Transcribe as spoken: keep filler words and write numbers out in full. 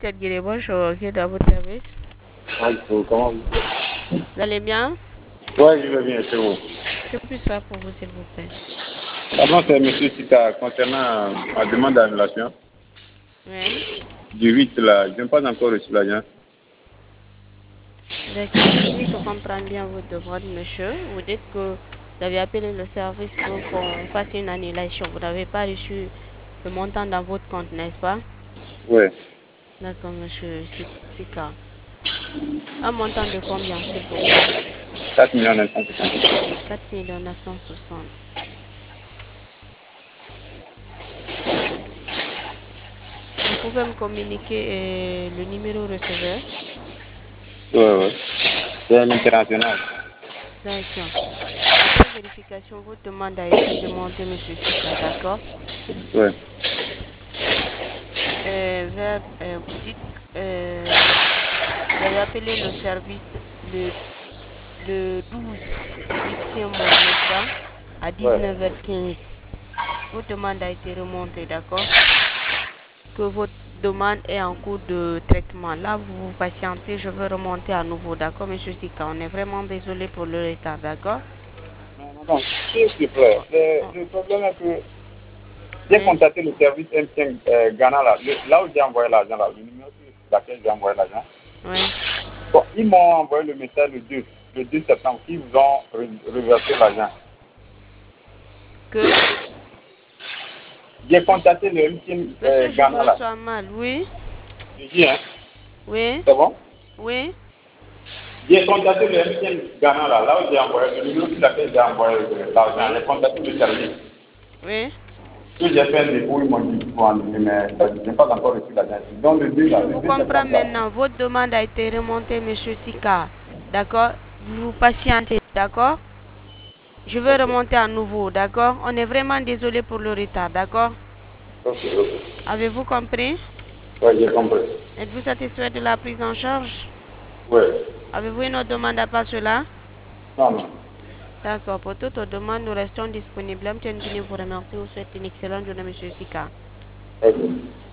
Tête Guinée, bonjour, qui est dans votre service? Bonjour, comment vous Vous allez bien? Oui, je vais bien, c'est vous. Que puis-je faire pour vous, s'il vous plaît? Avant, c'est M. Sita, concernant ma demande d'annulation Oui. du huit, là, je n'ai pas encore reçu l'argent. D'accord. Si je comprends bien votre demande, monsieur, vous dites que vous avez appelé le service pour qu'on fasse une annulation. Vous n'avez pas reçu le montant dans votre compte, n'est-ce pas? Oui, D'accord, monsieur Sika. Un montant de combien, s'il vous plaît? quatre millions neuf cent soixante. quatre millions neuf cent soixante. Vous pouvez me communiquer euh, le numéro receveur? Oui, oui. C'est l'international. D'accord. Après vérification, votre demande a été remontée, monsieur Sika, d'accord? Oui, Euh, vers, euh, vous dites, euh, vous avez appelé le service le, le douze huitième mois, n'est-ce pas? À oui. dix-neuf heures quinze. Votre demande a été remontée, d'accord? Que votre demande est en cours de traitement. Là, vous vous patientez, je veux remonter à nouveau, d'accord, monsieur Sika? On est vraiment désolé pour le retard, d'accord? Non, non, non, s'il vous plaît. Oh, oh, Le, le problème est que j'ai oui, contacté le service M T N euh, Ghana, là, le- là où j'ai envoyé l'argent, là, le numéro sur lequel j'ai envoyé l'argent. oui. Bon, ils m'ont envoyé le message le deux, le deux septembre, qu'ils vous ont re- reversé l'argent. Que, J'ai contacté le M T N euh, monsieur, je vous Ghana, là. reçois mal, oui, Je dis, hein, oui, c'est bon? oui. J'ai contacté le M T N Ghana, là, là où j'ai envoyé le numéro sur lequel j'ai envoyé l'argent. Oui, J'ai contacté le service. oui. Que j'ai fait un dépôt, ils m'ont dit qu'il faut enlever, mais je n'ai pas encore reçu l'argent. Donc le deux, là, Je le vous deux comprends septembre, là. maintenant. Votre demande a été remontée, monsieur Sika. D'accord? Vous patientez, d'accord? Je vais Ok, remonter à nouveau, d'accord? On est vraiment désolé pour le retard, d'accord? ok, ok. Avez-vous compris? Ouais, j'ai compris. Êtes-vous satisfait de la prise en charge? Ouais. Avez-vous une autre demande à part cela? Non, non. D'accord. Pour toute autre demande, nous restons disponibles. M T N Guinée vous remercie. Vous souhaite une excellente journée, monsieur Sika. Ok.